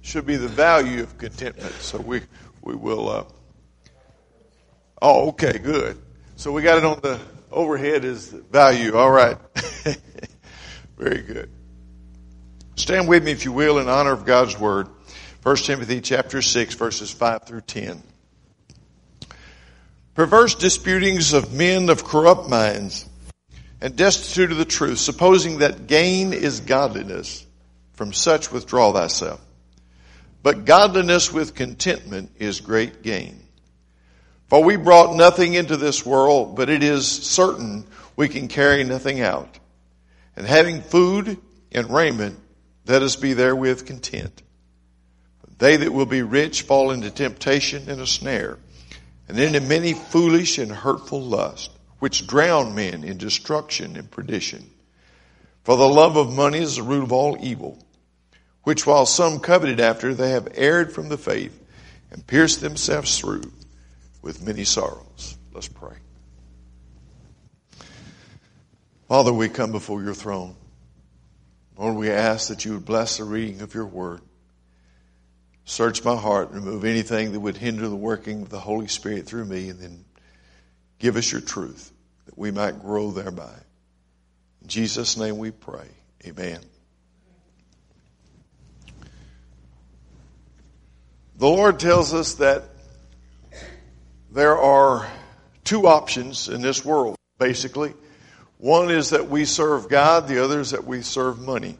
should be the value of contentment. So we will, oh, okay, good. So we got it on the overhead as value. All right. Very good. Stand with me, if you will, in honor of God's word. 1 Timothy chapter 6, verses 5 through 10. Perverse disputings of men of corrupt minds and destitute of the truth, supposing that gain is godliness, from such withdraw thyself. But godliness with contentment is great gain. For we brought nothing into this world, but it is certain we can carry nothing out. And having food and raiment, let us be therewith content. But they that will be rich fall into temptation and a snare, and into many foolish and hurtful lusts, which drown men in destruction and perdition. For the love of money is the root of all evil, which while some coveted after, they have erred from the faith and pierced themselves through with many sorrows. Let's pray. Father, we come before your throne. Lord, we ask that you would bless the reading of your word. Search my heart, remove anything that would hinder the working of the Holy Spirit through me, and then give us your truth that we might grow thereby. In Jesus' name we pray. Amen. The Lord tells us that there are two options in this world, basically. One is that we serve God, the other is that we serve money.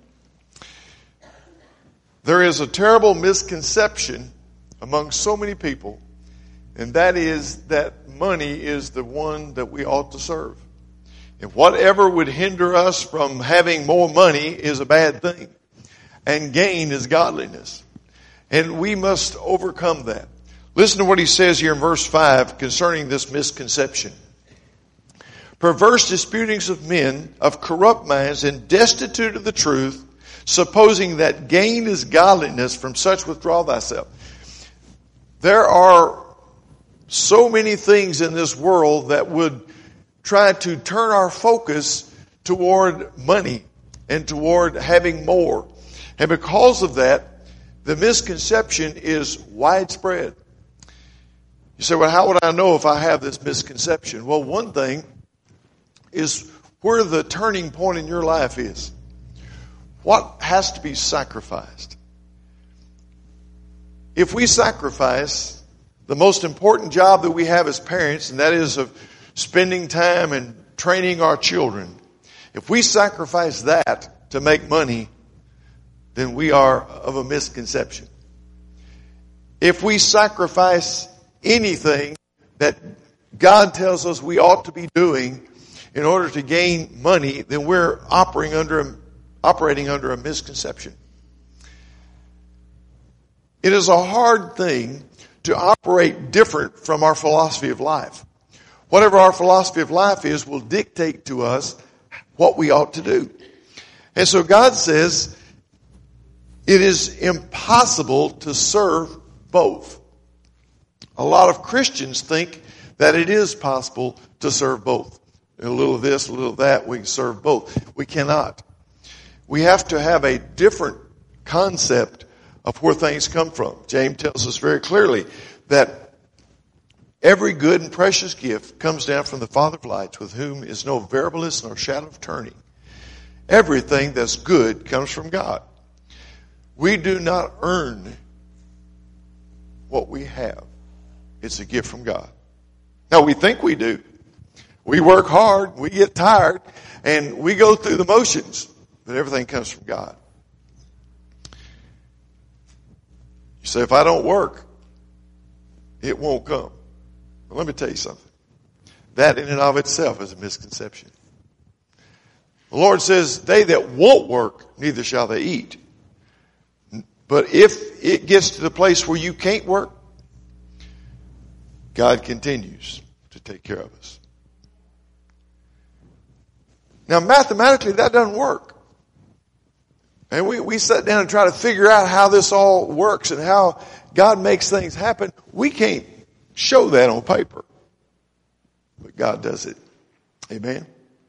There is a terrible misconception among so many people, and that is that money is the one that we ought to serve. And whatever would hinder us from having more money is a bad thing. And gain is godliness. And we must overcome that. Listen to what he says here in verse 5 concerning this misconception. Perverse disputings of men of corrupt minds and destitute of the truth, supposing that gain is godliness, from such withdraw thyself. There are so many things in this world that would try to turn our focus toward money and toward having more. And because of that, the misconception is widespread. You say, well, how would I know if I have this misconception? Well, one thing is where the turning point in your life is. What has to be sacrificed? If we sacrifice the most important job that we have as parents, and that is of spending time and training our children, if we sacrifice that to make money, then we are of a misconception. If we sacrifice anything that God tells us we ought to be doing in order to gain money, then we're operating under a misconception. It is a hard thing to operate different from our philosophy of life. Whatever our philosophy of life is will dictate to us what we ought to do. And so God says it is impossible to serve both. A lot of Christians think that it is possible to serve both. A little of this, a little of that, we can serve both. We cannot. We have to have a different concept of where things come from. James tells us very clearly that every good and precious gift comes down from the Father of lights, with whom is no variableness nor shadow of turning. Everything that's good comes from God. We do not earn what we have. It's a gift from God. Now, we think we do. We work hard, we get tired, and we go through the motions, but everything comes from God. You say, if I don't work, it won't come. But let me tell you something. That in and of itself is a misconception. The Lord says, they that won't work, neither shall they eat. But if it gets to the place where you can't work, God continues to take care of us. Now, mathematically, that doesn't work. And we sit down and try to figure out how this all works and how God makes things happen. We can't show that on paper. But God does it. Amen?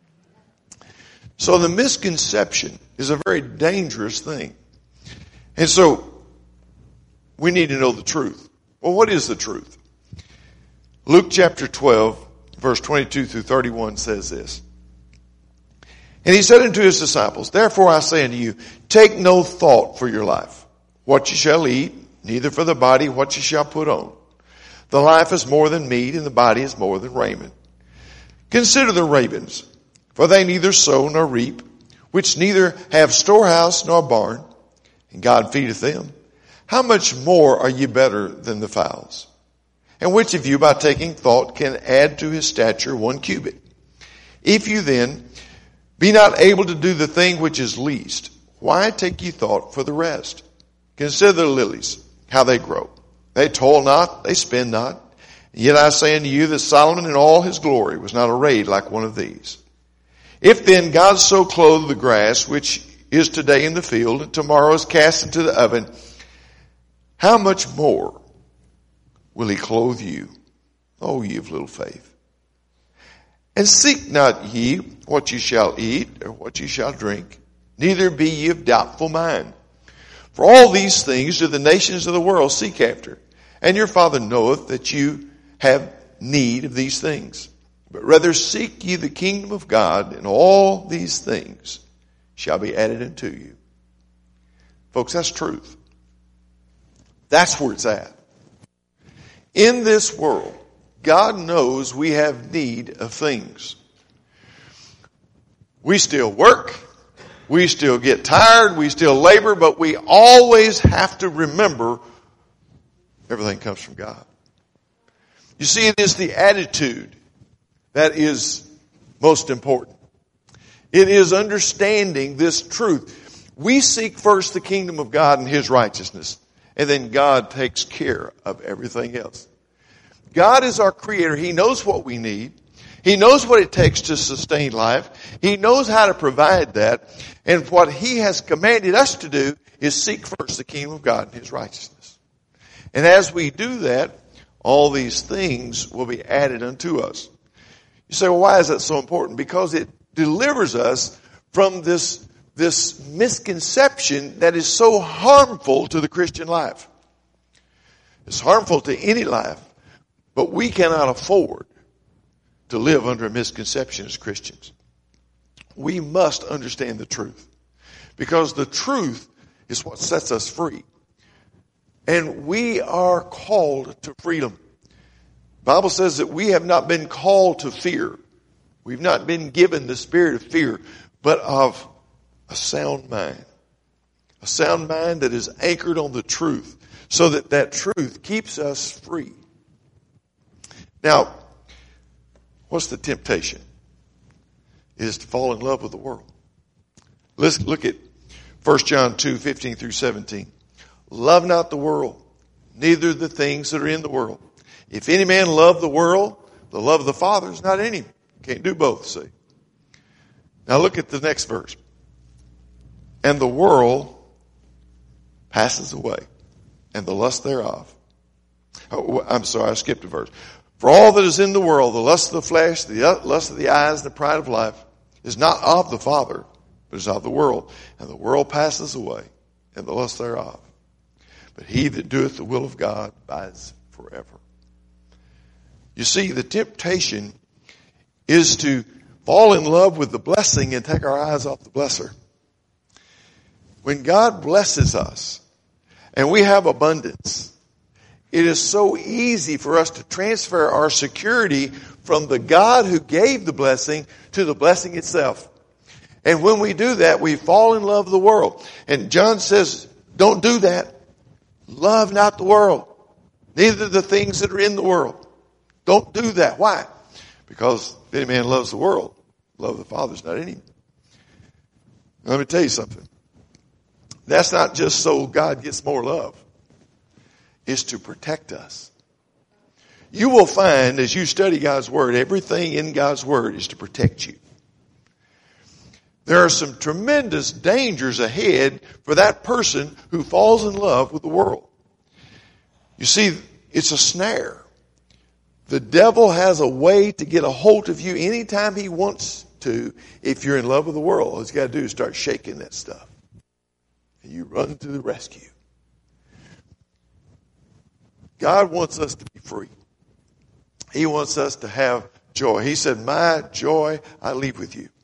So the misconception is a very dangerous thing. And so we need to know the truth. Well, what is the truth? Luke chapter 12, verse 22 through 31 says this. And he said unto his disciples, therefore I say unto you, take no thought for your life, what ye shall eat, neither for the body what ye shall put on. The life is more than meat, and the body is more than raiment. Consider the ravens, for they neither sow nor reap, which neither have storehouse nor barn, and God feedeth them. How much more are ye better than the fowls? And which of you by taking thought can add to his stature 1 cubit? If you then be not able to do the thing which is least, why take ye thought for the rest? Consider the lilies, how they grow. They toil not, they spin not. Yet I say unto you that Solomon in all his glory was not arrayed like one of these. If then God so clothe the grass, which is today in the field, and tomorrow is cast into the oven, how much more will he clothe you, O ye of little faith? And seek not ye what ye shall eat, or what ye shall drink, neither be ye of doubtful mind. For all these things do the nations of the world seek after, and your Father knoweth that you have need of these things. But rather seek ye the kingdom of God, and all these things shall be added unto you. Folks, that's truth. That's where it's at. In this world, God knows we have need of things. We still work. We still get tired. We still labor. But we always have to remember everything comes from God. You see, it is the attitude that is most important. It is understanding this truth. We seek first the kingdom of God and his righteousness, and then God takes care of everything else. God is our creator. He knows what we need. He knows what it takes to sustain life. He knows how to provide that. And what he has commanded us to do is seek first the kingdom of God and his righteousness. And as we do that, all these things will be added unto us. You say, well, why is that so important? Because it delivers us from this misconception that is so harmful to the Christian life. It's harmful to any life, but we cannot afford to live under a misconception as Christians. We must understand the truth, because the truth is what sets us free. And we are called to freedom. The Bible says that we have not been called to fear. We've not been given the spirit of fear, but of a sound mind. A sound mind that is anchored on the truth, so that that truth keeps us free. Now, what's the temptation? It is to fall in love with the world. Let's look at 1 John 2, 15 through 17. Love not the world, neither the things that are in the world. If any man love the world, the love of the Father is not in him. Can't do both, see. Now look at the next verse. And the world passes away, and the lust thereof. Oh, I'm sorry, I skipped a verse. For all that is in the world, the lust of the flesh, the lust of the eyes, the pride of life, is not of the Father, but is of the world. And the world passes away, and the lust thereof. But he that doeth the will of God abides forever. You see, the temptation is to fall in love with the blessing and take our eyes off the blesser. When God blesses us and we have abundance, it is so easy for us to transfer our security from the God who gave the blessing to the blessing itself. And when we do that, we fall in love with the world. And John says, don't do that. Love not the world, neither the things that are in the world. Don't do that. Why? Because if any man loves the world, the love of the Father is not in him. Now, let me tell you something. That's not just so God gets more love. It's to protect us. You will find as you study God's Word, everything in God's Word is to protect you. There are some tremendous dangers ahead for that person who falls in love with the world. You see, it's a snare. The devil has a way to get a hold of you anytime he wants to. If you're in love with the world, all he's got to do is start shaking that stuff. And you run to the rescue. God wants us to be free. He wants us to have joy. He said, my joy I leave with you.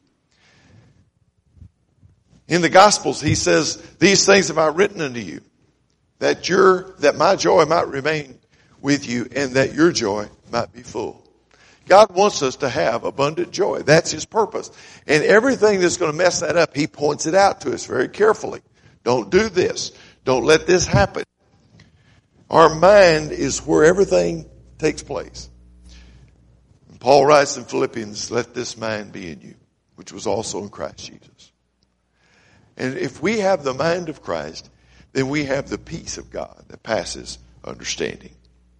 In the Gospels, he says, these things have I written unto you, that my joy might remain with you and that your joy might be full. God wants us to have abundant joy. That's his purpose. And everything that's going to mess that up, he points it out to us very carefully. Don't do this. Don't let this happen. Our mind is where everything takes place. And Paul writes in Philippians, let this mind be in you, which was also in Christ Jesus. And if we have the mind of Christ, then we have the peace of God that passes understanding.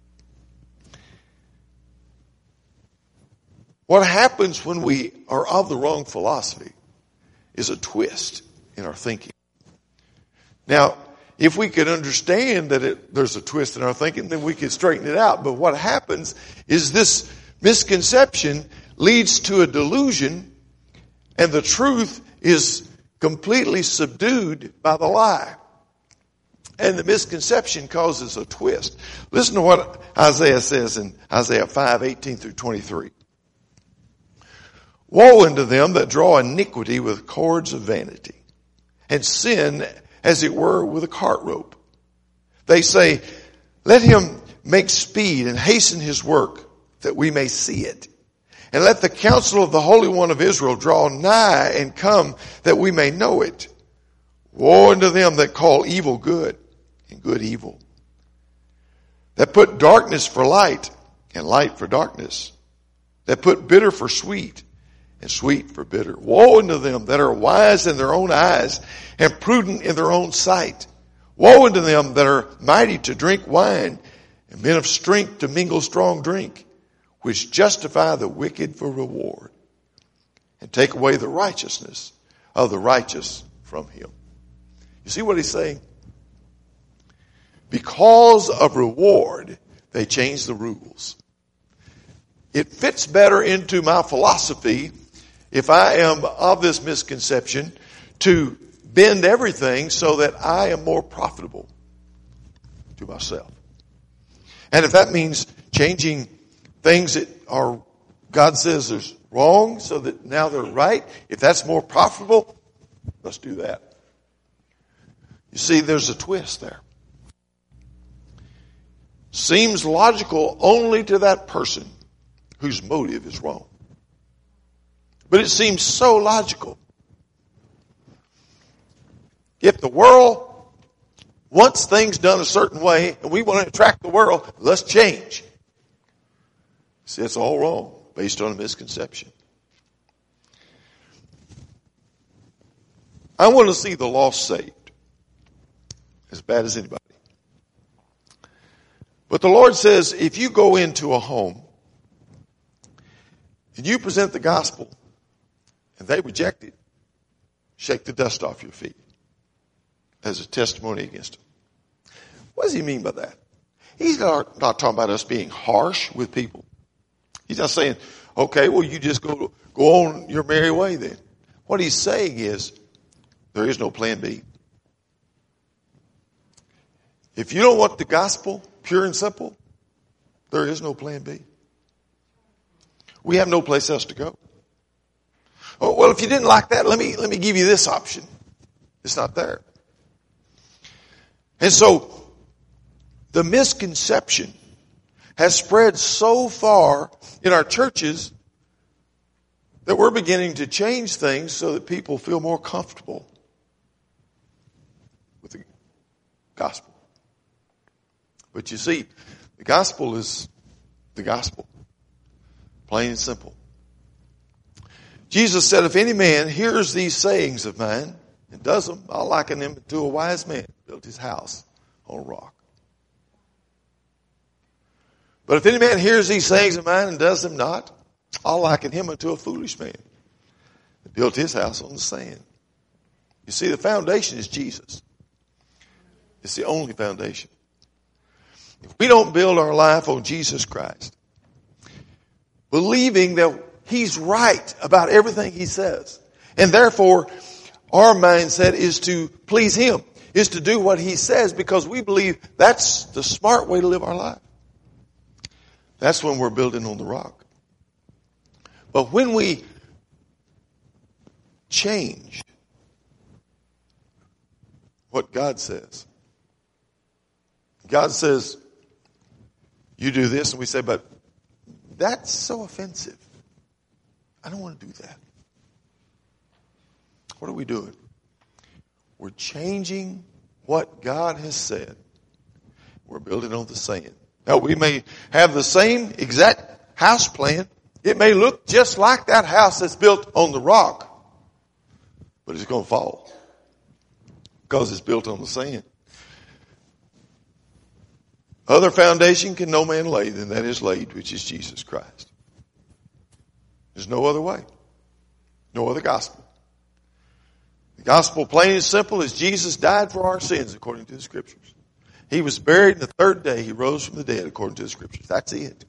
What happens when we are of the wrong philosophy is a twist in our thinking. Now, if we could understand that there's a twist in our thinking, then we could straighten it out. But what happens is this misconception leads to a delusion, and the truth is completely subdued by the lie. And the misconception causes a twist. Listen to what Isaiah says in Isaiah 5:18 through 23. Woe unto them that draw iniquity with cords of vanity, and sin as it were with a cart rope. They say, let him make speed and hasten his work, that we may see it. And let the counsel of the Holy One of Israel draw nigh and come, that we may know it. Woe unto them that call evil good and good evil, that put darkness for light and light for darkness, that put bitter for sweet and sweet for bitter. Woe unto them that are wise in their own eyes and prudent in their own sight. Woe unto them that are mighty to drink wine and men of strength to mingle strong drink, which justify the wicked for reward and take away the righteousness of the righteous from him. You see what he's saying? Because of reward, they change the rules. It fits better into my philosophy, if I am of this misconception, to bend everything so that I am more profitable to myself. And if that means changing things that are, God says is wrong so that now they're right, if that's more profitable, let's do that. You see, there's a twist there. Seems logical only to that person whose motive is wrong. But it seems so logical. If the world wants things done a certain way and we want to attract the world, let's change. See, it's all wrong based on a misconception. I want to see the lost saved as bad as anybody. But the Lord says, if you go into a home and you present the gospel and they reject it, shake the dust off your feet as a testimony against them. What does he mean by that? He's not talking about us being harsh with people. He's not saying, okay, well, you just go on your merry way then. What he's saying is, there is no plan B. If you don't want the gospel pure and simple, there is no plan B. We have no place else to go. Oh, well, if you didn't like that, let me give you this option. It's not there. And so, the misconception has spread so far in our churches that we're beginning to change things so that people feel more comfortable with the gospel. But you see, the gospel is the gospel. Plain and simple. Jesus said, if any man hears these sayings of mine and does them, I'll liken him to a wise man who built his house on a rock. But if any man hears these sayings of mine and does them not, I'll liken him unto a foolish man that built his house on the sand. You see, the foundation is Jesus. It's the only foundation. If we don't build our life on Jesus Christ, believing that he's right about everything he says, and therefore our mindset is to please him. is to do what he says because we believe that's the smart way to live our life. That's when we're building on the rock. But when we change what God says, God says, you do this, and we say, but that's so offensive. I don't want to do that. What are we doing? We're changing what God has said. We're building on the sand. Now, we may have the same exact house plan. It may look just like that house that's built on the rock, but it's going to fall because it's built on the sand. Other foundation can no man lay than that is laid, which is Jesus Christ. There's no other way. No other gospel. The gospel, plain and simple, is Jesus died for our sins according to the Scriptures. He was buried, and the third day he rose from the dead according to the Scriptures. That's it.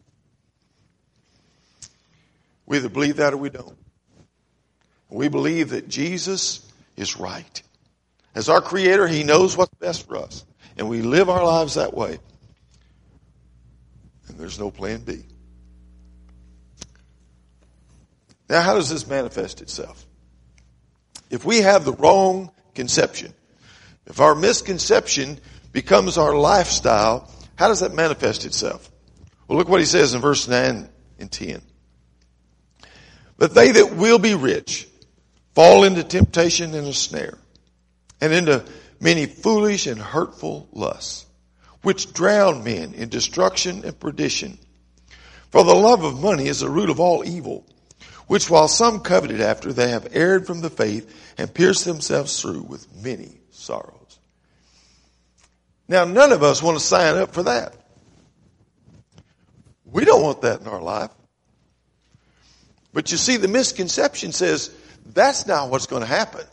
We either believe that or we don't. We believe that Jesus is right. As our Creator, He knows what's best for us. And we live our lives that way. And there's no plan B. Now, how does this manifest itself? If we have the wrong conception, if our misconception becomes our lifestyle, how does that manifest itself? Well, look what he says in verse 9 and 10. But they that will be rich fall into temptation and a snare, and into many foolish and hurtful lusts, which drown men in destruction and perdition. For the love of money is the root of all evil, which while some coveted after, they have erred from the faith and pierced themselves through with many sorrows. Now, none of us want to sign up for that. We don't want that in our life. But you see, the misconception says that's not what's going to happen.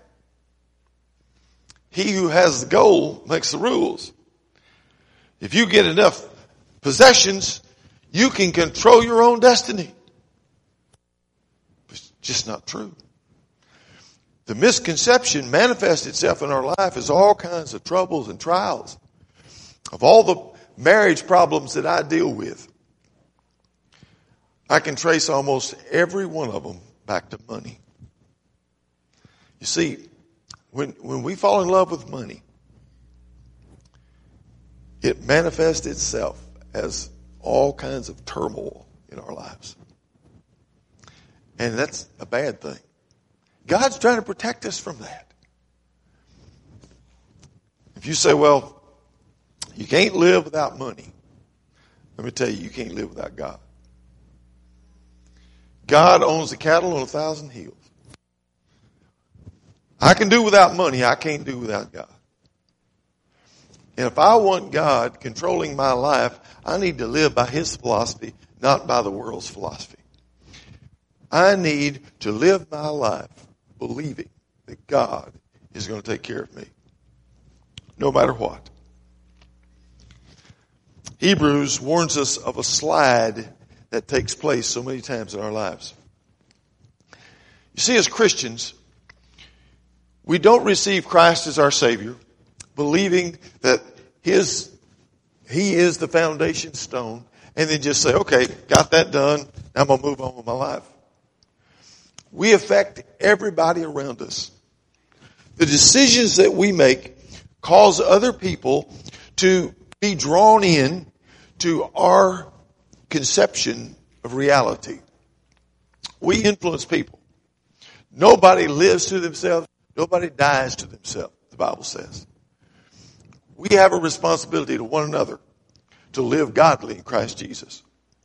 He who has the goal makes the rules. If you get enough possessions, you can control your own destiny. It's just not true. The misconception manifests itself in our life as all kinds of troubles and trials. Of all the marriage problems that I deal with, I can trace almost every one of them back to money. You see, when we fall in love with money, it manifests itself as all kinds of turmoil in our lives. And that's a bad thing. God's trying to protect us from that. If you say, well, you can't live without money, let me tell you, you can't live without God. God owns the cattle on 1,000 hills. I can do without money. I can't do without God. And if I want God controlling my life, I need to live by His philosophy, not by the world's philosophy. I need to live my life believing that God is going to take care of me, no matter what. Hebrews warns us of a slide that takes place so many times in our lives. You see, as Christians, we don't receive Christ as our Savior, believing that He is the foundation stone, and then just say, okay, got that done, now I'm going to move on with my life. We affect everybody around us. The decisions that we make cause other people to be drawn in to our conception of reality. We influence people. Nobody lives to themselves. Nobody dies to themselves, the Bible says. We have a responsibility to one another to live godly in Christ Jesus.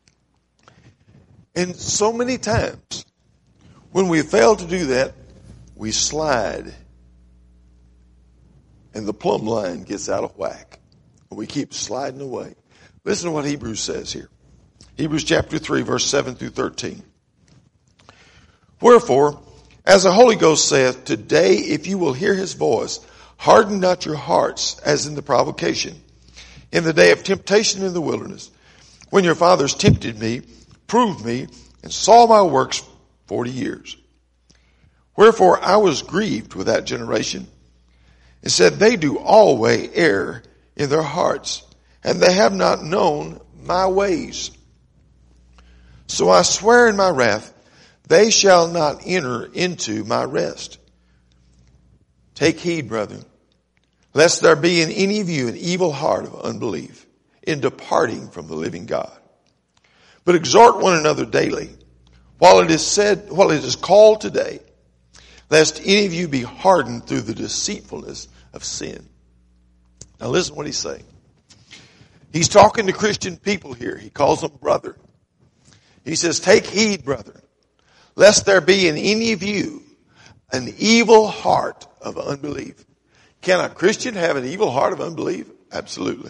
And so many times, when we fail to do that, we slide. And the plumb line gets out of whack. And we keep sliding away. Listen to what Hebrews says here. Hebrews chapter 3, verse 7 through 13. Wherefore, as the Holy Ghost saith, today if you will hear His voice, harden not your hearts as in the provocation, in the day of temptation in the wilderness, when your fathers tempted me, proved me, and saw my works 40 years. Wherefore I was grieved with that generation, and said, they do always err in their hearts, and they have not known my ways. So I swear in my wrath, they shall not enter into my rest. Take heed, brethren, lest there be in any of you an evil heart of unbelief in departing from the living God. But exhort one another daily, while it is called today, lest any of you be hardened through the deceitfulness of sin. Now listen to what he's saying. He's talking to Christian people here. He calls them brother. He says, take heed, brethren, lest there be in any of you an evil heart of unbelief. Can a Christian have an evil heart of unbelief? Absolutely.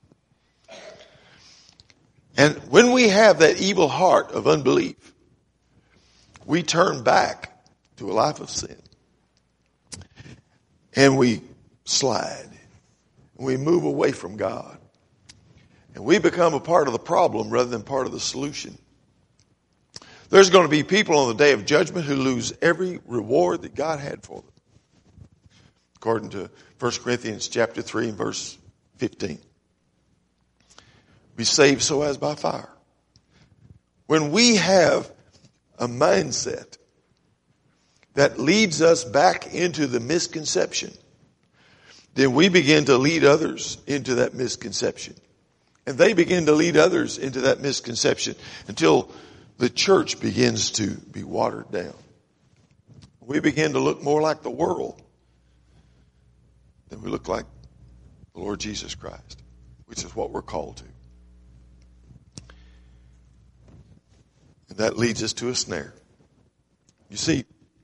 And when we have that evil heart of unbelief, we turn back to a life of sin. And we slide. We move away from God. And we become a part of the problem rather than part of the solution. There's going to be people on the day of judgment who lose every reward that God had for them. According to 1 Corinthians chapter 3 and verse 15. Be saved so as by fire. When we have a mindset that leads us back into the misconception, then we begin to lead others into that misconception. And they begin to lead others into that misconception until the church begins to be watered down. We begin to look more like the world than we look like the Lord Jesus Christ, which is what we're called to. And that leads us to a snare. You see,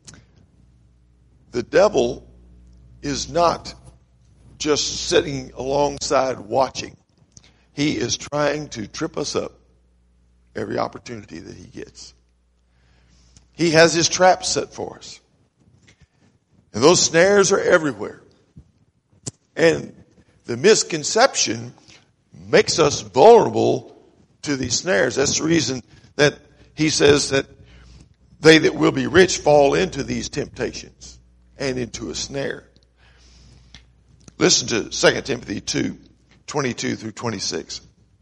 the devil is not just sitting alongside watching. He is trying to trip us up every opportunity that he gets. He has his traps set for us. And those snares are everywhere. And the misconception makes us vulnerable to these snares. That's the reason that he says that they that will be rich fall into these temptations and into a snare. Listen to 2 Timothy 2:22 through 26.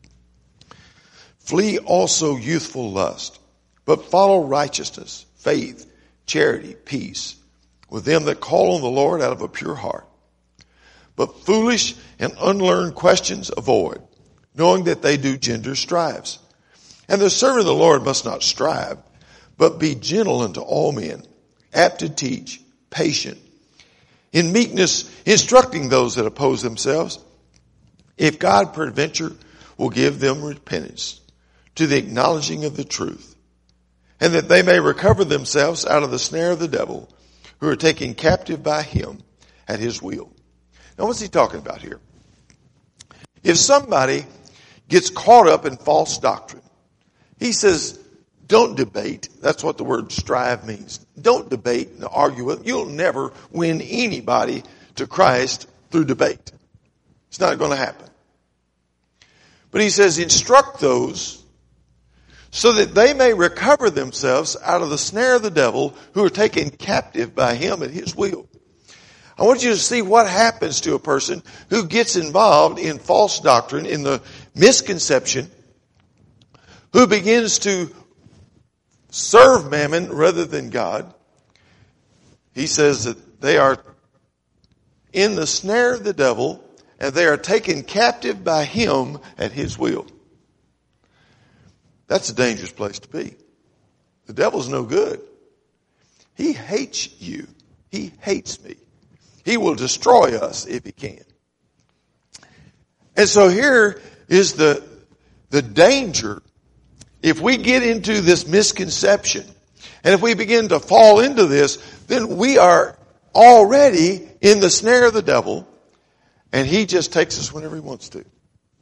Flee also youthful lust, but follow righteousness, faith, charity, peace, with them that call on the Lord out of a pure heart. But foolish and unlearned questions avoid, knowing that they do gender strives. And the servant of the Lord must not strive, but be gentle unto all men, apt to teach, patient, in meekness instructing those that oppose themselves, if God peradventure will give them repentance to the acknowledging of the truth, and that they may recover themselves out of the snare of the devil, who are taken captive by him at his will. Now what's he talking about here? If somebody gets caught up in false doctrine, he says, don't debate. That's what the word strive means. Don't debate and argue with them. You'll never win anybody to Christ through debate. It's not going to happen. But he says, instruct those so that they may recover themselves out of the snare of the devil, who are taken captive by him at his will. I want you to see what happens to a person who gets involved in false doctrine, in the misconception, who begins to serve mammon rather than God. He says that they are in the snare of the devil, and they are taken captive by him at his will. That's a dangerous place to be. The devil's no good. He hates you. He hates me. He will destroy us if he can. And so here is the danger. If we get into this misconception, and if we begin to fall into this, then we are already in the snare of the devil, and he just takes us whenever he wants to.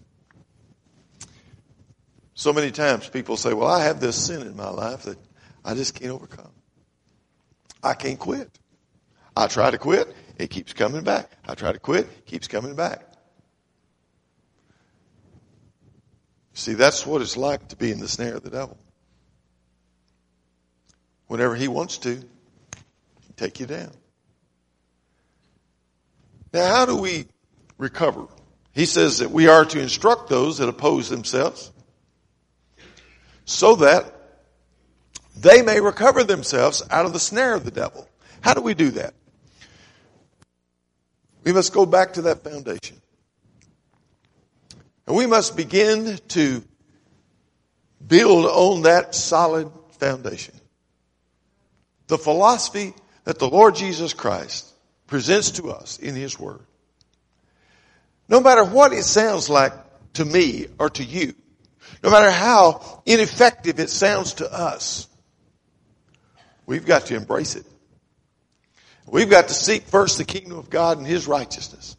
So many times people say, well, I have this sin in my life that I just can't overcome. I can't quit. I try to quit, it keeps coming back. I try to quit, it keeps coming back. See, that's what it's like to be in the snare of the devil. Whenever he wants to, he can take you down. Now, how do we recover? He says that we are to instruct those that oppose themselves so that they may recover themselves out of the snare of the devil. How do we do that? We must go back to that foundation. And we must begin to build on that solid foundation. The philosophy that the Lord Jesus Christ presents to us in His Word. No matter what it sounds like to me or to you, no matter how ineffective it sounds to us, we've got to embrace it. We've got to seek first the kingdom of God and His righteousness.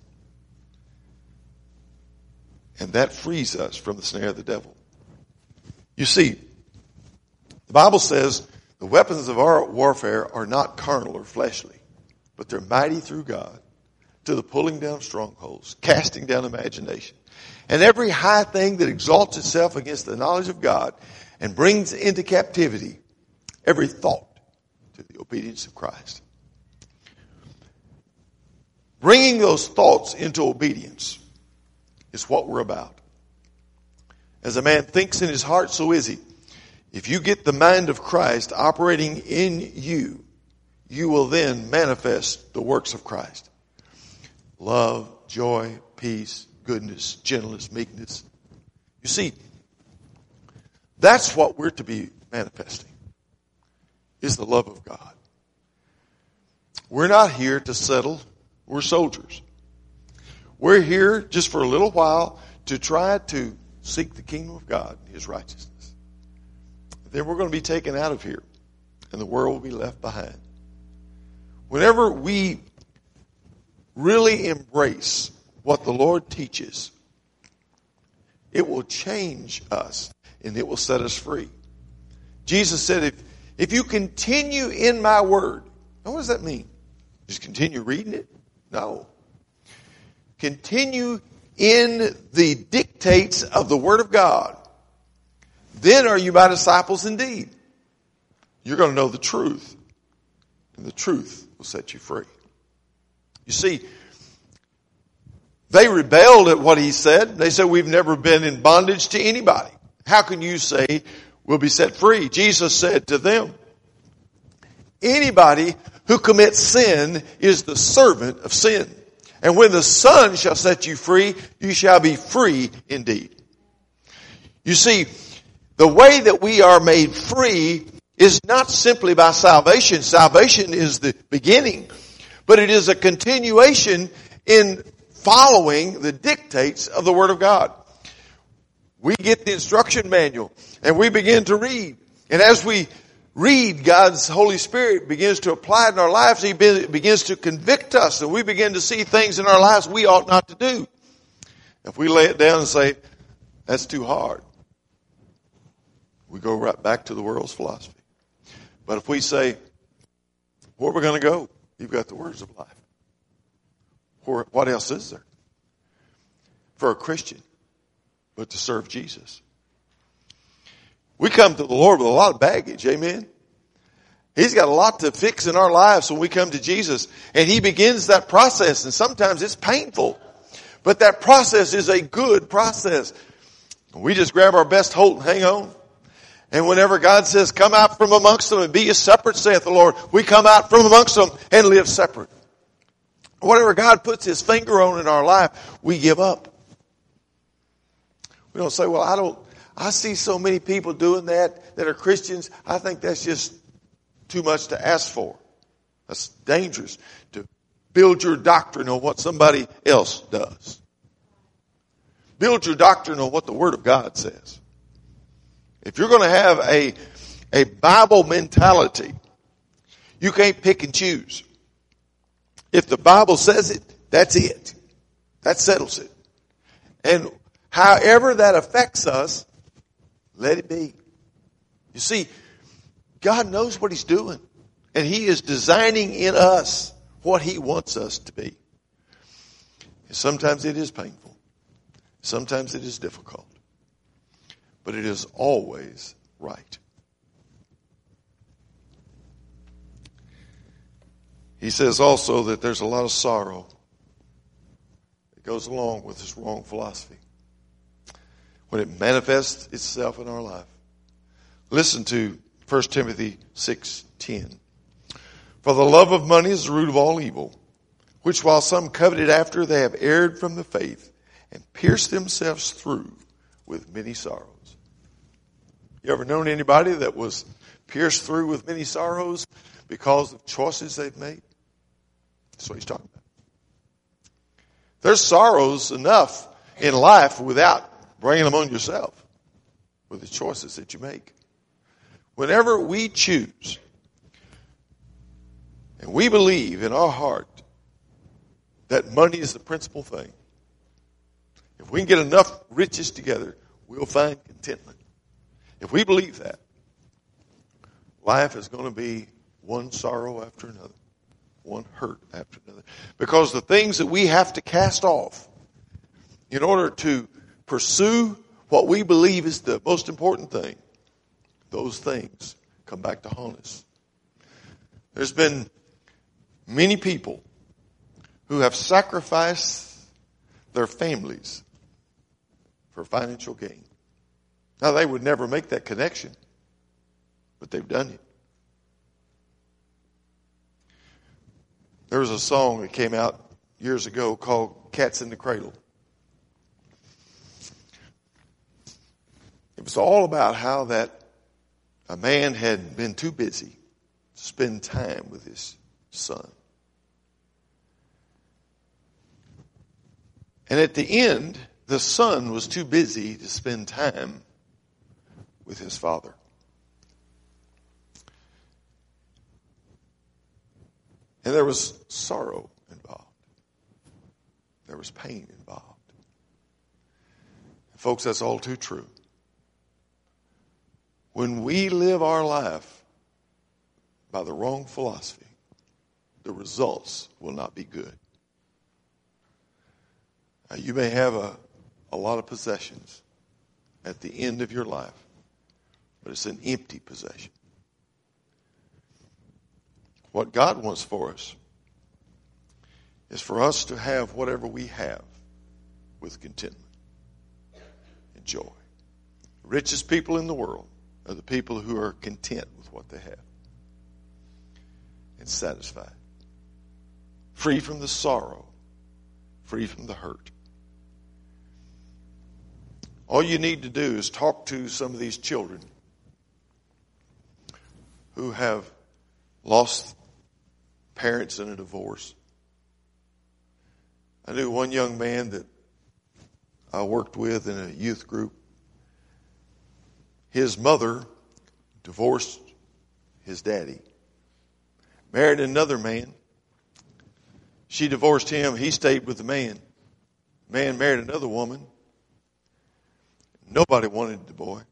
And that frees us from the snare of the devil. You see, the Bible says the weapons of our warfare are not carnal or fleshly, but they're mighty through God to the pulling down of strongholds, casting down imagination, and every high thing that exalts itself against the knowledge of God and brings into captivity every thought to the obedience of Christ. Bringing those thoughts into obedience is what we're about. As a man thinks in his heart, so is he. If you get the mind of Christ operating in you, you will then manifest the works of Christ. Love, joy, peace, goodness, gentleness, meekness. You see, that's what we're to be manifesting, is the love of God. We're not here to settle. We're soldiers. We're here just for a little while to try to seek the kingdom of God and His righteousness. Then we're going to be taken out of here, and the world will be left behind. Whenever we really embrace what the Lord teaches, it will change us, and it will set us free. Jesus said, if you continue in my word, now what does that mean? Just continue reading it? No. Continue in the dictates of the Word of God. Then are you my disciples indeed. You're going to know the truth, and the truth will set you free. You see, they rebelled at what He said. They said, we've never been in bondage to anybody. How can you say we'll be set free? Jesus said to them, anybody who commits sin is the servant of sin. And when the Son shall set you free, you shall be free indeed. You see, the way that we are made free is not simply by salvation. Salvation is the beginning, but it is a continuation in following the dictates of the Word of God. We get the instruction manual and we begin to read. And as we read, God's Holy Spirit begins to apply it in our lives. He begins to convict us, and we begin to see things in our lives we ought not to do. If we lay it down and say, that's too hard, we go right back to the world's philosophy. But if we say, where are we going to go? You've got the words of life. What else is there for a Christian but to serve Jesus? We come to the Lord with a lot of baggage, amen? He's got a lot to fix in our lives when we come to Jesus. And He begins that process, and sometimes it's painful. But that process is a good process. We just grab our best hold and hang on. And whenever God says, come out from amongst them and be ye separate, saith the Lord, we come out from amongst them and live separate. Whatever God puts His finger on in our life, we give up. We don't say, well, I see so many people doing that are Christians. I think that's just too much to ask for. That's dangerous to build your doctrine on what somebody else does. Build your doctrine on what the Word of God says. If you're going to have a Bible mentality, you can't pick and choose. If the Bible says it, that's it. That settles it. And however that affects us, let it be. You see, God knows what He's doing. And He is designing in us what He wants us to be. And sometimes it is painful. Sometimes it is difficult. But it is always right. He says also that there's a lot of sorrow goes along with this wrong philosophy when it manifests itself in our life. Listen to 1 Timothy 6:10. For the love of money is the root of all evil, which while some coveted after, they have erred from the faith and pierced themselves through with many sorrows. You ever known anybody that was pierced through with many sorrows because of choices they've made? That's what he's talking about. There's sorrows enough in life without bringing them on yourself with the choices that you make. Whenever we choose and we believe in our heart that money is the principal thing, if we can get enough riches together, we'll find contentment. If we believe that, life is going to be one sorrow after another, one hurt after another. Because the things that we have to cast off in order to pursue what we believe is the most important thing, those things come back to haunt us. There's been many people who have sacrificed their families for financial gain. Now, they would never make that connection, but they've done it. There was a song that came out years ago called Cats in the Cradle. It was all about how that a man had been too busy to spend time with his son. And at the end, the son was too busy to spend time with his father. And there was sorrow involved. There was pain involved. And folks, that's all too true. When we live our life by the wrong philosophy, the results will not be good. Now, you may have a lot of possessions at the end of your life, but it's an empty possession. What God wants for us is for us to have whatever we have with contentment and joy. The richest people in the world are the people who are content with what they have and satisfied, free from the sorrow, free from the hurt. All you need to do is talk to some of these children who have lost parents in a divorce. I knew one young man that I worked with in a youth group. His mother divorced his daddy, married another man. She divorced him. He stayed with the man. The man married another woman. Nobody wanted the boy.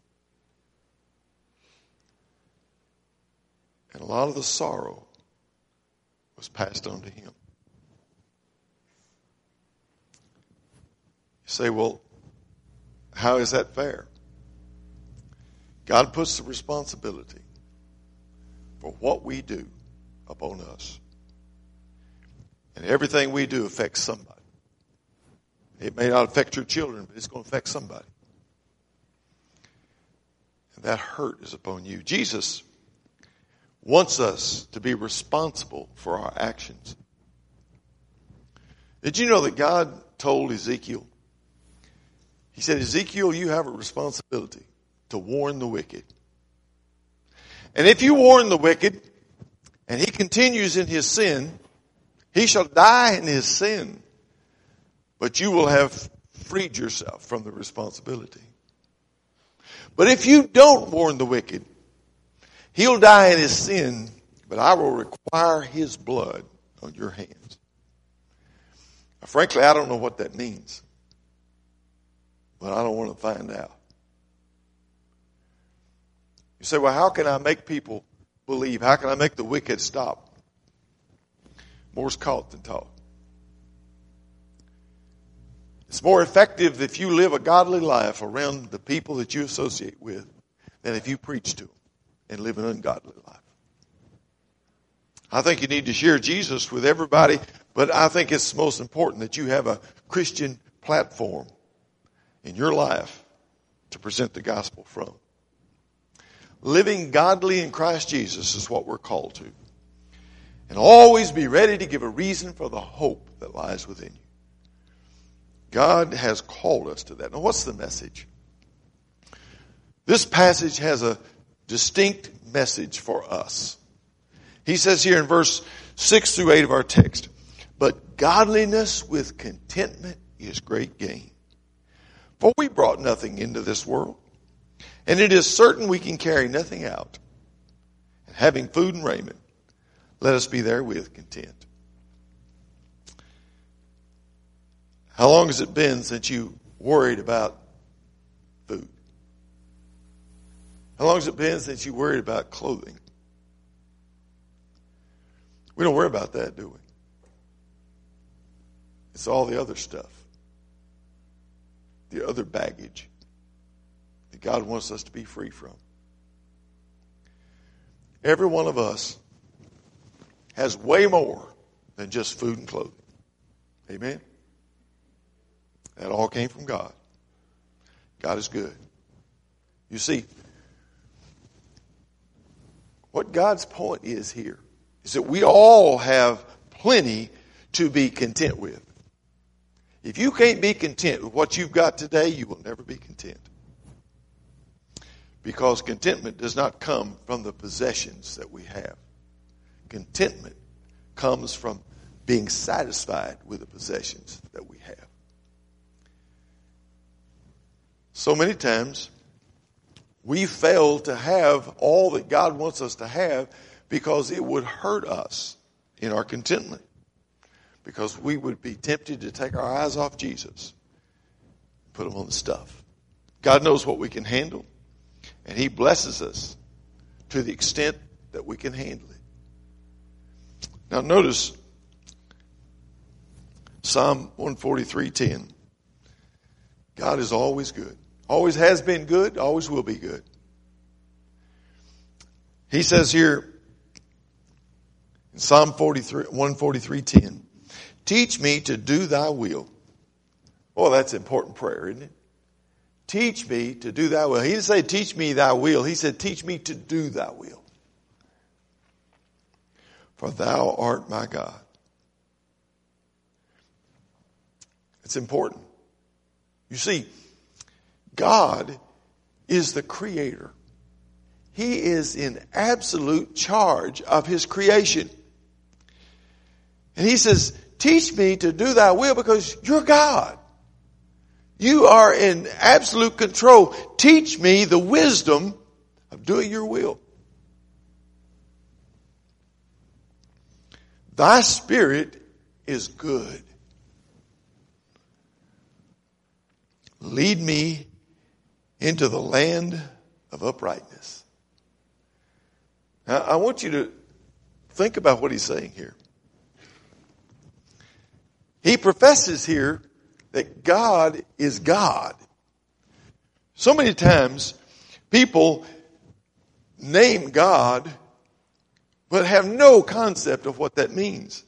And a lot of the sorrow was passed on to him. You say, well, how is that fair? God puts the responsibility for what we do upon us. And everything we do affects somebody. It may not affect your children, but it's going to affect somebody. And that hurt is upon you. Jesus wants us to be responsible for our actions. Did you know that God told Ezekiel? He said, Ezekiel, you have a responsibility to warn the wicked. And if you warn the wicked and he continues in his sin, he shall die in his sin. But you will have freed yourself from the responsibility. But if you don't warn the wicked, he'll die in his sin, but I will require his blood on your hands. Now, frankly, I don't know what that means. But I don't want to find out. You say, well, how can I make people believe? How can I make the wicked stop? More's caught than taught. It's more effective if you live a godly life around the people that you associate with than if you preach to them and live an ungodly life. I think you need to share Jesus with everybody, but I think it's most important that you have a Christian platform in your life to present the gospel from. Living godly in Christ Jesus is what we're called to. And always be ready to give a reason for the hope that lies within you. God has called us to that. Now, what's the message? This passage has a distinct message for us. He says here in verse 6 through 8 of our text, but godliness with contentment is great gain. For we brought nothing into this world, and it is certain we can carry nothing out. And having food and raiment, let us be therewith content. How long has it been since you worried about food? How long has it been since you worried about clothing? We don't worry about that, do we? It's all the other stuff. The other baggage that God wants us to be free from. Every one of us has way more than just food and clothing. Amen? That all came from God. God is good. You see, what God's point is here is that we all have plenty to be content with. If you can't be content with what you've got today, you will never be content. Because contentment does not come from the possessions that we have. Contentment comes from being satisfied with the possessions that we have. So many times, we fail to have all that God wants us to have because it would hurt us in our contentment. Because we would be tempted to take our eyes off Jesus, put them on the stuff. God knows what we can handle, and He blesses us to the extent that we can handle it. Now notice Psalm 143:10. God is always good. Always has been good, always will be good. He says here in Psalm 143:10, teach me to do thy will. Oh, that's an important prayer, isn't it? Teach me to do thy will. He didn't say teach me thy will. He said teach me to do thy will. For thou art my God. It's important. You see, God is the creator. He is in absolute charge of His creation. And He says, teach me to do thy will because you're God. You are in absolute control. Teach me the wisdom of doing your will. Thy spirit is good. Lead me into the land of uprightness. Now, I want you to think about what he's saying here. He professes here that God is God. So many times people name God but have no concept of what that means.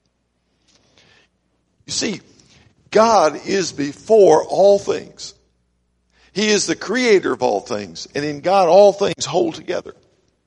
You see, God is before all things. He is the creator of all things, and in God all things hold together.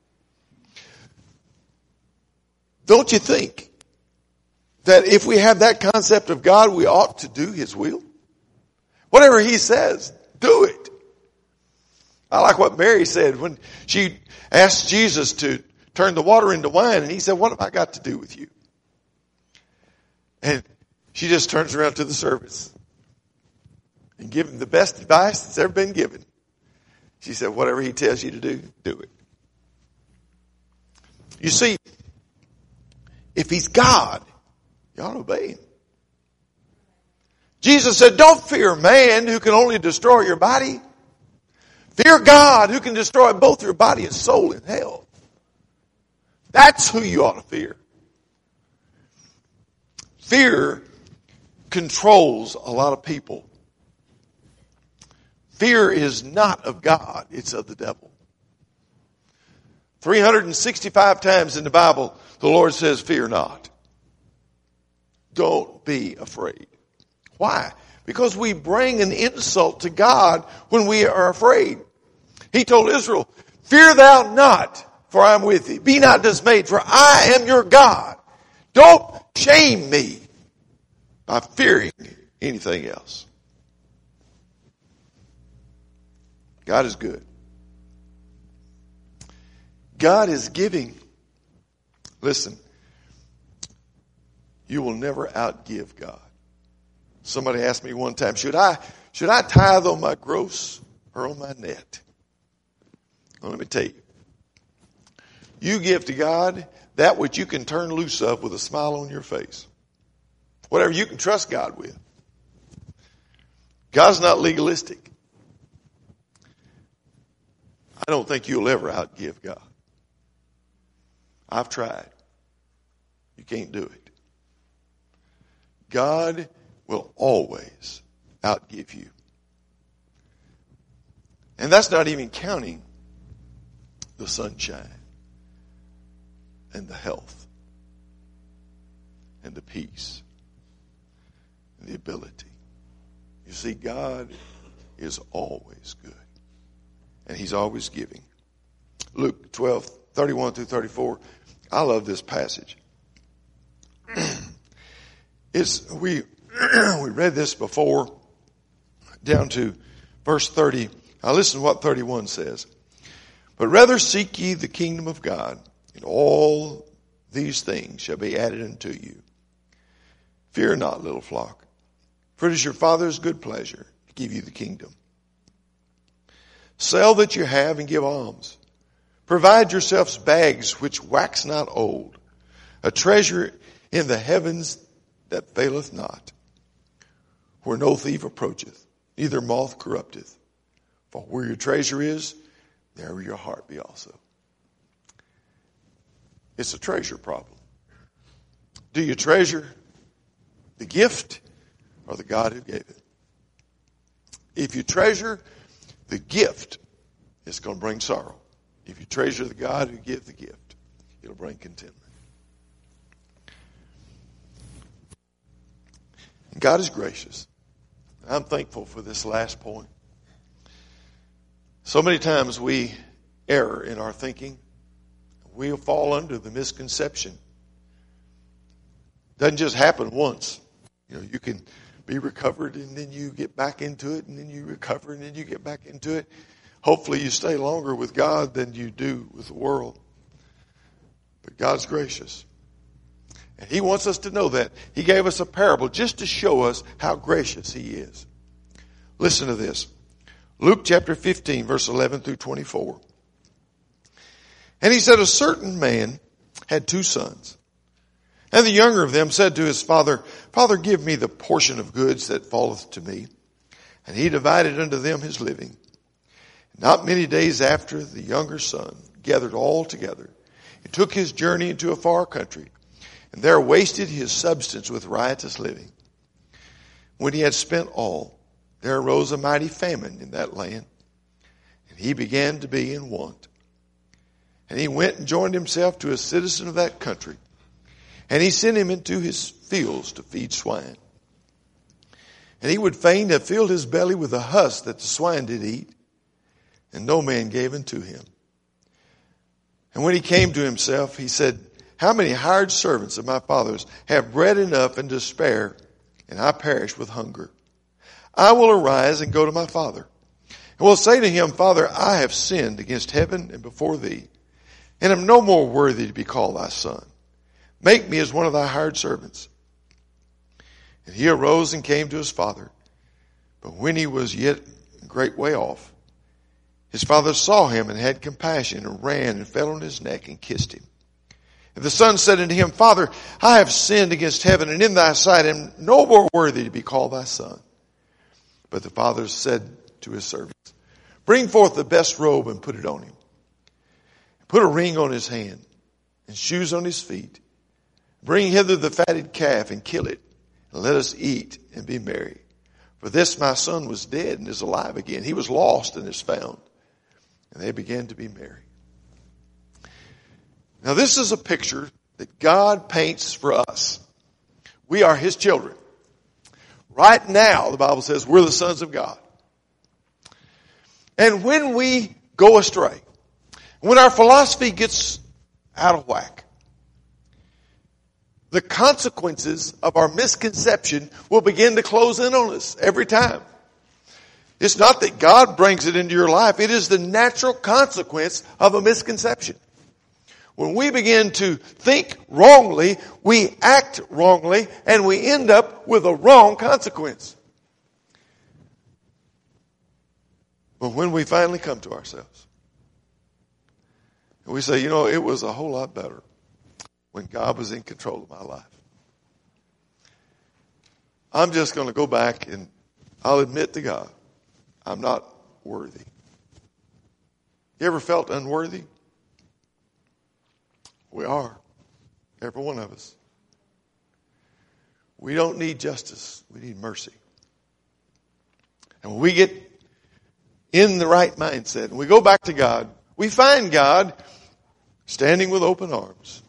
Don't you think that if we have that concept of God, we ought to do His will? Whatever He says, do it. I like what Mary said when she asked Jesus to turn the water into wine, and He said, what have I got to do with you? And she just turns around to the servants and gives Him the best advice that's ever been given. She said, whatever He tells you to do, do it. You see, if He's God, you ought to obey Him. Jesus said, don't fear man who can only destroy your body. Fear God who can destroy both your body and soul in hell. That's who you ought to fear. Fear controls a lot of people. Fear is not of God, it's of the devil. 365 times in the Bible, the Lord says, fear not. Don't be afraid. Why? Because we bring an insult to God when we are afraid. He told Israel, fear thou not, for I am with thee. Be not dismayed, for I am your God. Don't shame me by fearing anything else. God is good. God is giving. Listen, you will never outgive God. Somebody asked me one time, should I tithe on my gross or on my net? Well, let me tell you. You give to God that which you can turn loose of with a smile on your face. Whatever you can trust God with. God's not legalistic. I don't think you'll ever outgive God. I've tried. You can't do it. God will always outgive you. And that's not even counting the sunshine and the health and the peace and the ability. You see, God is always good. And He's always giving. Luke 12:31 through 34. I love this passage. We read this before, down to verse 30. Now listen to what 31 says. But rather seek ye the kingdom of God, and all these things shall be added unto you. Fear not, little flock, for it is your Father's good pleasure to give you the kingdom. Sell that you have and give alms. Provide yourselves bags which wax not old, a treasure in the heavens that faileth not, where no thief approacheth, neither moth corrupteth. For where your treasure is, there will your heart be also. It's a treasure problem. Do you treasure the gift or the God who gave it? If you treasure the gift, it's going to bring sorrow. If you treasure the God who gives the gift, it'll bring contentment. And God is gracious. I'm thankful for this last point. So many times we err in our thinking. We'll fall under the misconception. Doesn't just happen once. You can be recovered and then you get back into it and then you recover and then you get back into it. Hopefully you stay longer with God than you do with the world. But God's gracious. And He wants us to know that. He gave us a parable just to show us how gracious He is. Listen to this. Luke chapter 15, verse 11 through 24. And he said, a certain man had 2 sons. And the younger of them said to his father, Father, give me the portion of goods that falleth to me. And he divided unto them his living. Not many days after, the younger son gathered all together and took his journey into a far country, and there wasted his substance with riotous living. When he had spent all, there arose a mighty famine in that land, and he began to be in want. And he went and joined himself to a citizen of that country, and he sent him into his fields to feed swine. And he would fain have filled his belly with the husk that the swine did eat, and no man gave unto him. And when he came to himself, he said, how many hired servants of my father's have bread enough and to spare, and I perish with hunger? I will arise and go to my father, and will say to him, Father, I have sinned against heaven and before thee, and am no more worthy to be called thy son. Make me as one of thy hired servants. And he arose and came to his father. But when he was yet a great way off, his father saw him and had compassion and ran and fell on his neck and kissed him. And the son said unto him, Father, I have sinned against heaven and in thy sight am no more worthy to be called thy son. But the father said to his servants, bring forth the best robe and put it on him. Put a ring on his hand and shoes on his feet. Bring hither the fatted calf and kill it, and let us eat and be merry. For this my son was dead and is alive again. He was lost and is found. And they began to be merry. Now this is a picture that God paints for us. We are His children. Right now, the Bible says, we're the sons of God. And when we go astray, when our philosophy gets out of whack, the consequences of our misconception will begin to close in on us every time. It's not that God brings it into your life. It is the natural consequence of a misconception. When we begin to think wrongly, we act wrongly, and we end up with a wrong consequence. But when we finally come to ourselves, and we say, it was a whole lot better when God was in control of my life. I'm just going to go back and I'll admit to God, I'm not worthy. You ever felt unworthy? We are. Every one of us. We don't need justice. We need mercy. And when we get in the right mindset and we go back to God, we find God standing with open arms.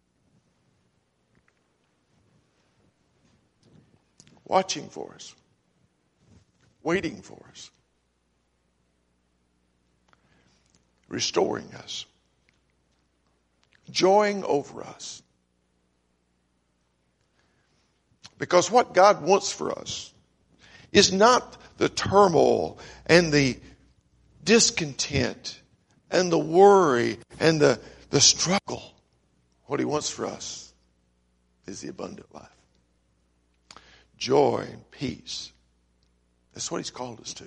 Watching for us. Waiting for us. Restoring us. Joying over us. Because what God wants for us is not the turmoil and the discontent and the worry and the struggle. What He wants for us is the abundant life. Joy and peace. That's what He's called us to.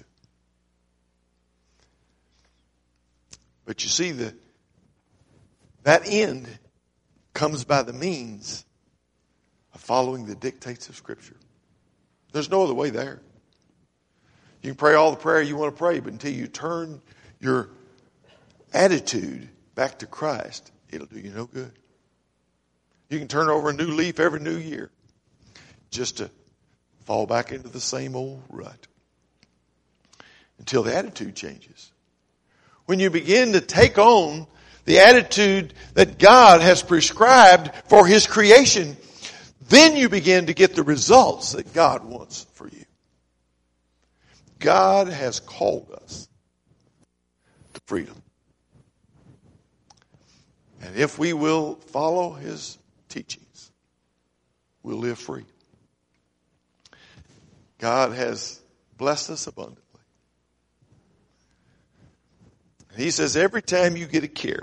But you see, that end comes by the means of following the dictates of Scripture. There's no other way there. You can pray all the prayer you want to pray, but until you turn your attitude back to Christ, it'll do you no good. You can turn over a new leaf every new year just to fall back into the same old rut until the attitude changes. When you begin to take on the attitude that God has prescribed for His creation, then you begin to get the results that God wants for you. God has called us to freedom. And if we will follow His teachings, we'll live free. God has blessed us abundantly. He says every time you get a care,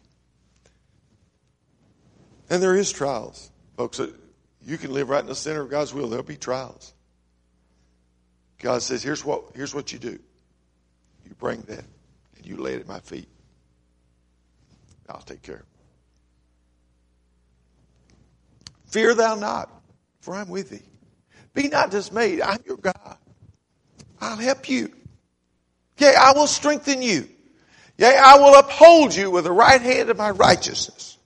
and there is trials, folks, you can live right in the center of God's will. There'll be trials. God says, here's what you do. You bring that and you lay it at my feet. I'll take care of it. Fear thou not, for I'm with thee. Be not dismayed. I'm your God. I'll help you. Yea, I will strengthen you. Yea, I will uphold you with the right hand of my righteousness.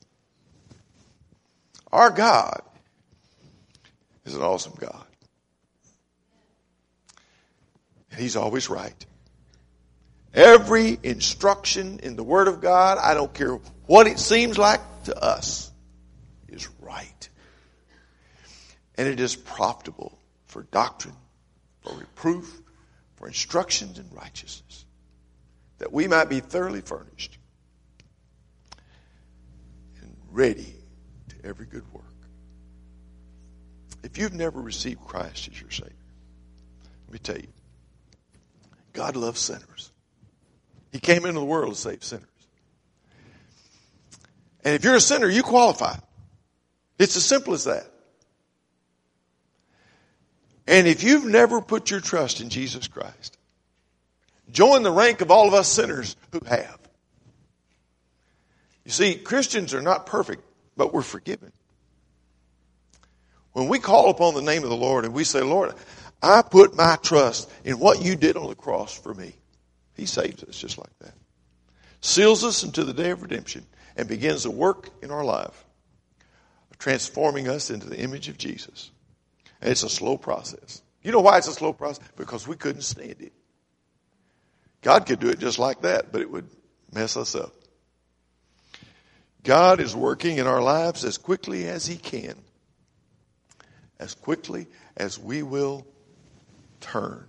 Our God is an awesome God. And He's always right. Every instruction in the Word of God, I don't care what it seems like to us, is right. And it is profitable for doctrine, for reproof, for instructions in righteousness, that we might be thoroughly furnished and ready to every good work. If you've never received Christ as your Savior, let me tell you, God loves sinners. He came into the world to save sinners. And if you're a sinner, you qualify. It's as simple as that. And if you've never put your trust in Jesus Christ, join the rank of all of us sinners who have. You see, Christians are not perfect, but we're forgiven. When we call upon the name of the Lord and we say, Lord, I put my trust in what you did on the cross for me. He saves us just like that. Seals us into the day of redemption and begins to work in our life, transforming us into the image of Jesus. And it's a slow process. You know why it's a slow process? Because we couldn't stand it. God could do it just like that, but it would mess us up. God is working in our lives as quickly as He can. As quickly as we will turn.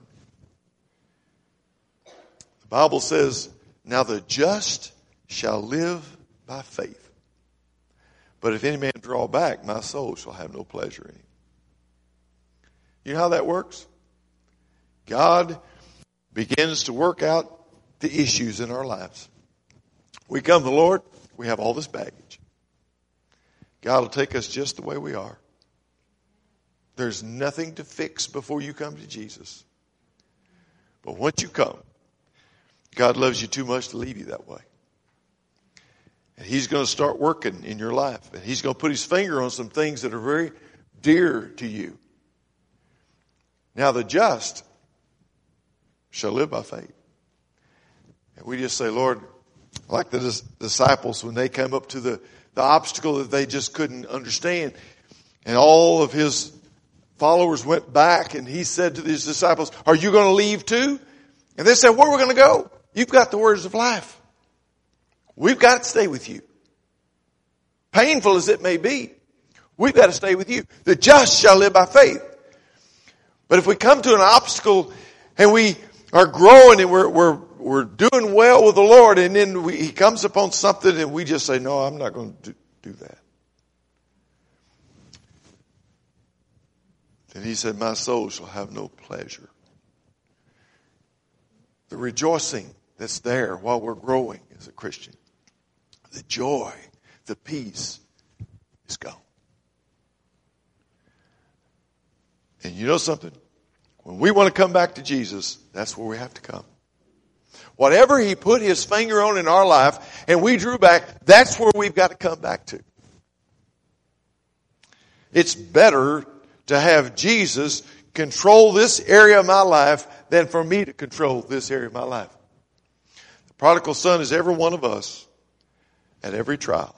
The Bible says, now the just shall live by faith. But if any man draw back, my soul shall have no pleasure in him. You know how that works? God begins to work out the issues in our lives. We come to the Lord, we have all this baggage. God will take us just the way we are. There's nothing to fix before you come to Jesus. But once you come, God loves you too much to leave you that way. And He's going to start working in your life. And He's going to put His finger on some things that are very dear to you. Now the just shall live by faith. And we just say, Lord, like the disciples when they come up to the obstacle that they just couldn't understand. And all of His followers went back and He said to these disciples, are you going to leave too? And they said, where are we going to go? You've got the words of life. We've got to stay with you. Painful as it may be, we've got to stay with you. The just shall live by faith. But if we come to an obstacle and we are growing and we're doing well with the Lord, and then He comes upon something and we just say, no, I'm not going to do that. Then He said, my soul shall have no pleasure. The rejoicing that's there while we're growing as a Christian, the joy, the peace is gone. And you know something? When we want to come back to Jesus, that's where we have to come. Whatever He put His finger on in our life and we drew back, that's where we've got to come back to. It's better to have Jesus control this area of my life than for me to control this area of my life. The prodigal son is every one of us at every trial.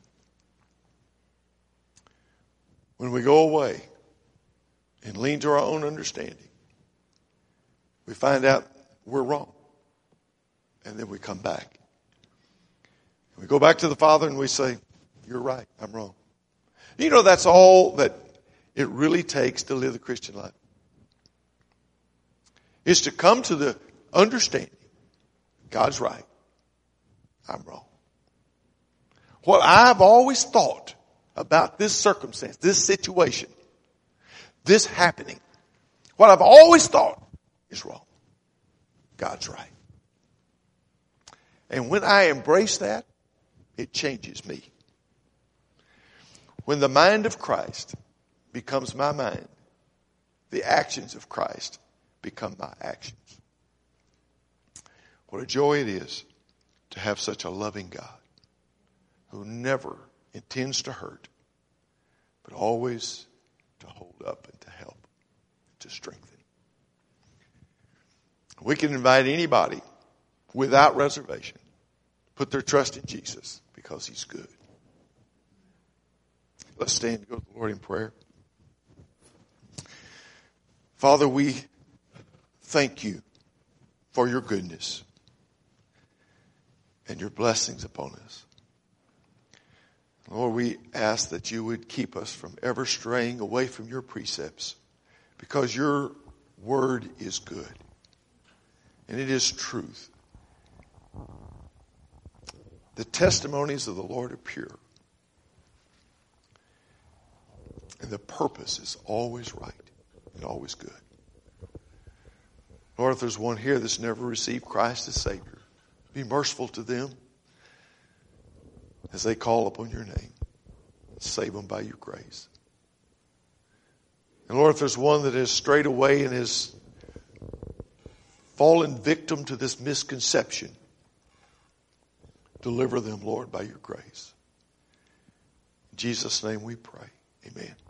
When we go away and lean to our own understanding, we find out we're wrong. And then we come back. We go back to the Father and we say, you're right, I'm wrong. You know, that's all that it really takes to live the Christian life. Is to come to the understanding, God's right, I'm wrong. What I've always thought about this circumstance, this situation, this happening, what I've always thought is wrong. God's right. And when I embrace that, it changes me. When the mind of Christ becomes my mind, the actions of Christ become my actions. What a joy it is to have such a loving God who never intends to hurt, but always to hold up and to help, to strengthen. We can invite anybody without reservation to put their trust in Jesus because He's good. Let's stand and go to the Lord in prayer. Father, we thank You for Your goodness and Your blessings upon us. Lord, we ask that You would keep us from ever straying away from Your precepts, because Your word is good and it is truth. The testimonies of the Lord are pure, and the purpose is always right and always good. Lord, if there's one here that's never received Christ as Savior, be merciful to them as they call upon Your name. Save them by Your grace. And Lord, if there's one that has strayed away and has fallen victim to this misconception, deliver them, Lord, by Your grace. In Jesus' name we pray. Amen.